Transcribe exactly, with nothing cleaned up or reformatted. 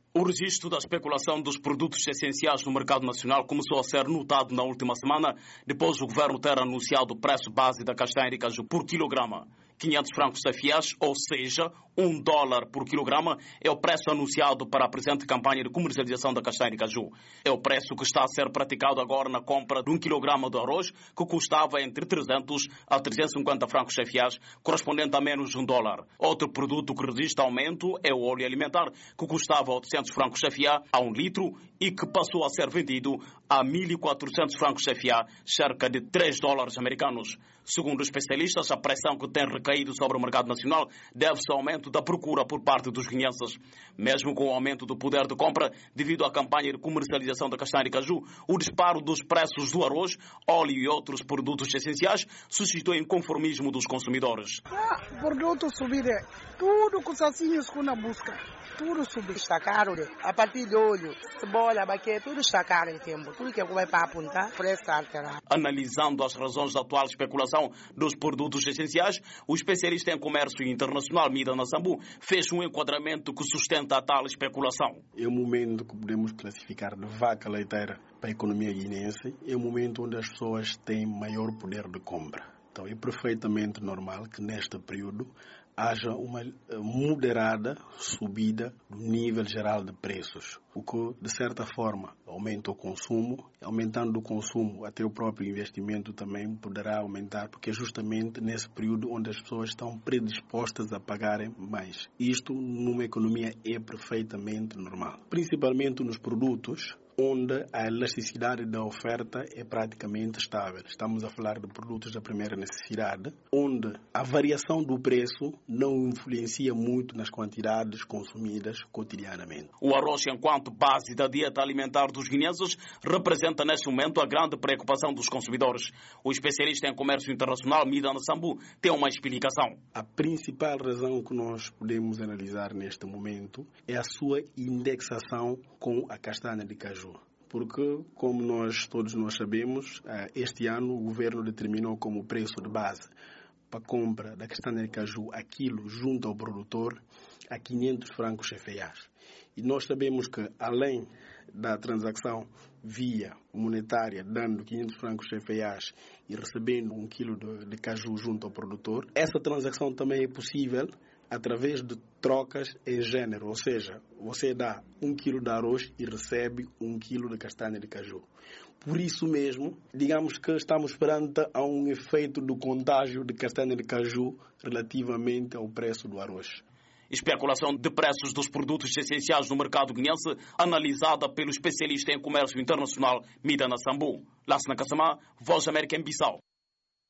O registro da especulação dos produtos essenciais no mercado nacional começou a ser notado na última semana, depois do governo ter anunciado o preço base da castanha de caju por quilograma. quinhentos francos C F As, ou seja, um dólar por quilograma, é o preço anunciado para a presente campanha de comercialização da castanha de caju. É o preço que está a ser praticado agora na compra de um quilograma de arroz, que custava entre trezentos a trezentos e cinquenta francos C F As, correspondente a menos de um dólar. Outro produto que resiste aumento é o óleo alimentar, que custava oitocentos francos C F A a um litro e que passou a ser vendido a mil e quatrocentos francos C F A, cerca de três dólares americanos. Segundo especialistas, a pressão que tem recaído sobre o mercado nacional deve-se ao aumento da procura por parte dos guineenses. Mesmo com o aumento do poder de compra devido à campanha de comercialização da castanha de caju, o disparo dos preços do arroz, óleo e outros produtos essenciais suscitou inconformismo dos consumidores. Ah, produtos subir, tudo com sacinhos com na busca. Tudo subiu. Está caro, a partir de óleo, cebola, baquê, tudo está caro em tempo. Tudo que vai para apontar, preço alterado. Analisando as razões da atual especulação dos produtos essenciais, o especialista em comércio internacional Mida Nassambu fez um enquadramento que sustenta a tal especulação. É o momento que podemos classificar de vaca leiteira para a economia guineense, é o momento onde as pessoas têm maior poder de compra. Então é perfeitamente normal que neste período haja uma moderada subida do nível geral de preços, o que, de certa forma, aumenta o consumo. Aumentando o consumo, até o próprio investimento também poderá aumentar, porque é justamente nesse período onde as pessoas estão predispostas a pagarem mais. Isto, numa economia, é perfeitamente normal, principalmente nos produtos onde a elasticidade da oferta é praticamente estável. Estamos a falar de produtos da primeira necessidade, onde a variação do preço não influencia muito nas quantidades consumidas cotidianamente. O arroz, enquanto base da dieta alimentar dos guineenses, representa neste momento a grande preocupação dos consumidores. O especialista em comércio internacional, Mida Nassambu, tem uma explicação. A principal razão que nós podemos analisar neste momento é a sua indexação com a castanha de caju. Porque, como nós todos nós sabemos, este ano o governo determinou como preço de base para a compra da castanha de caju a quilo junto ao produtor a quinhentos francos C F A. E nós sabemos que, além da transação via monetária, dando quinhentos francos C F A e recebendo um quilo de, de caju junto ao produtor, essa transação também é possível através de trocas em gênero, ou seja, você dá um quilo de arroz e recebe um quilo de castanha de caju. Por isso mesmo, digamos que estamos perante a um efeito do contágio de castanha de caju relativamente ao preço do arroz. Especulação de preços dos produtos essenciais no mercado guineense, analisada pelo especialista em comércio internacional Mida Nassambu. Lassana Kassamá, Voz da América em Bissau.